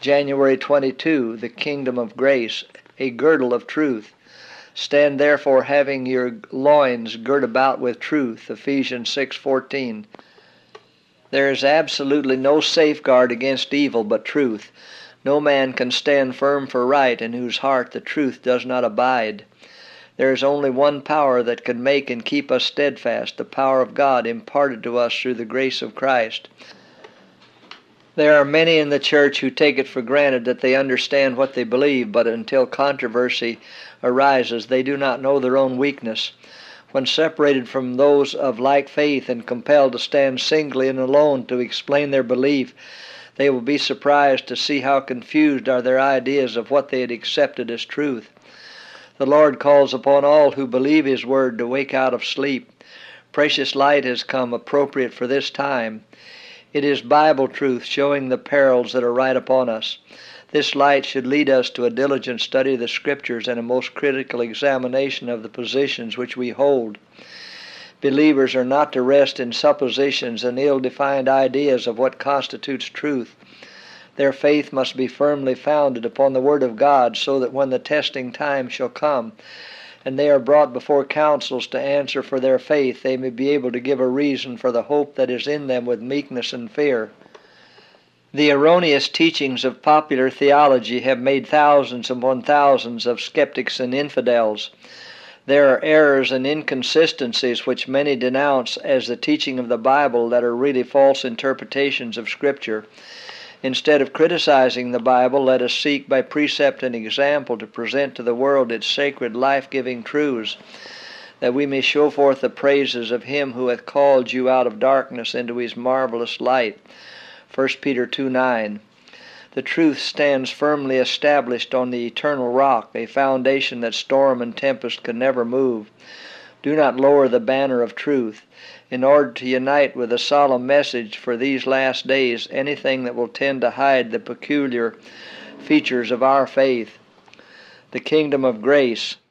January 22, the kingdom of grace, a girdle of truth. Stand therefore having your loins girt about with truth, Ephesians 6:14. There is absolutely no safeguard against evil but truth. No man can stand firm for right in whose heart the truth does not abide. There is only one power that can make and keep us steadfast, the power of God imparted to us through the grace of Christ. There are many in the church who take it for granted that they understand what they believe, but until controversy arises, they do not know their own weakness. When separated from those of like faith and compelled to stand singly and alone to explain their belief, they will be surprised to see how confused are their ideas of what they had accepted as truth. The Lord calls upon all who believe His word to wake out of sleep. Precious light has come, appropriate for this time. It is Bible truth showing the perils that are right upon us. This light should lead us to a diligent study of the Scriptures and a most critical examination of the positions which we hold. Believers are not to rest in suppositions and ill-defined ideas of what constitutes truth. Their faith must be firmly founded upon the Word of God, so that when the testing time shall come, and they are brought before councils to answer for their faith, they may be able to give a reason for the hope that is in them with meekness and fear. The erroneous teachings of popular theology have made thousands upon thousands of skeptics and infidels. There are errors and inconsistencies which many denounce as the teaching of the Bible that are really false interpretations of Scripture. Instead of criticizing the Bible, let us seek by precept and example to present to the world its sacred life-giving truths, that we may show forth the praises of Him who hath called you out of darkness into His marvelous light. 1 Peter 2:9. The truth stands firmly established on the eternal rock, a foundation that storm and tempest can never move. Do not lower the banner of truth. In order to unite with a solemn message for these last days anything that will tend to hide the peculiar features of our faith. The kingdom of grace,